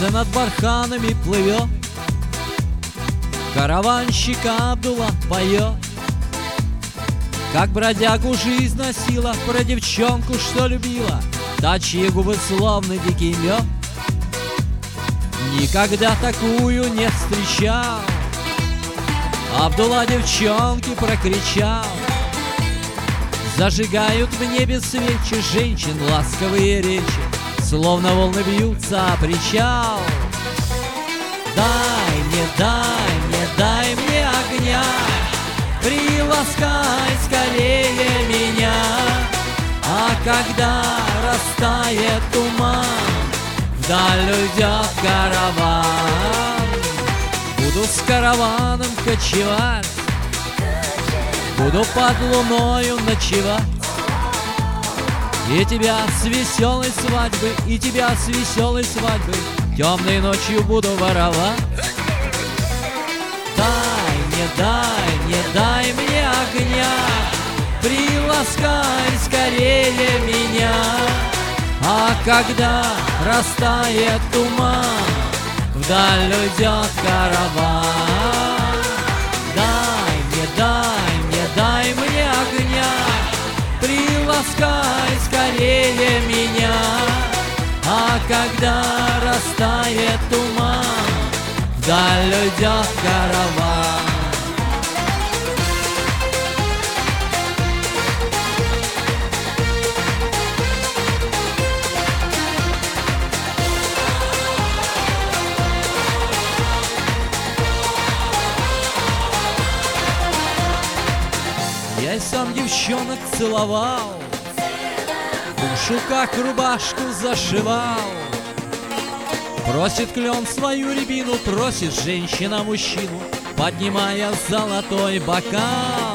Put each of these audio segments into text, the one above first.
Солнце над барханами плывет, караванщик Абдулла поет, как бродягу жизнь носила, про девчонку, что любила, та, чьи губы словно дикий мед. Никогда такую не встречал. Абдулла девчонке прокричал: зажигают в небе свечи женщин ласковые речи, словно волны бьются о причал. Дай мне огня, приласкай скорее меня. А когда растает туман, вдаль уйдет караван. Буду с караваном кочевать, буду под луною ночевать, и тебя с веселой свадьбы, и тебя с веселой свадьбы темной ночью буду воровать. Дай мне огня, приласкай скорее меня. А когда растает туман, вдаль уйдет караван. Дай мне огня, приласкай скорее меня. А когда растает туман, вдаль уйдет караван. Я сам девчонок целовал, душу как рубашку зашивал. Просит клен свою рябину, просит женщина мужчину, поднимая золотой бокал.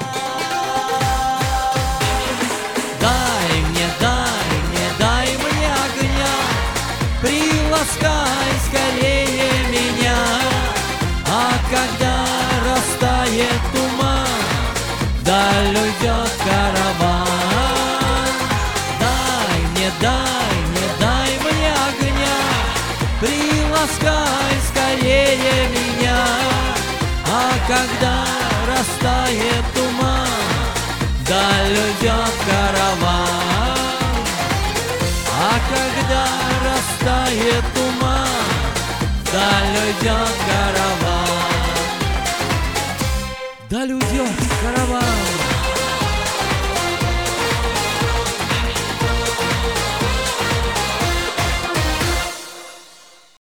Дай мне огня, приласкай скорее меня. А когда растает туман, вдаль уйдет караван. Дай мне огня, приласкай скорее меня. А когда растает туман, вдаль уйдет караван. А когда растает туман, вдаль уйдет караван.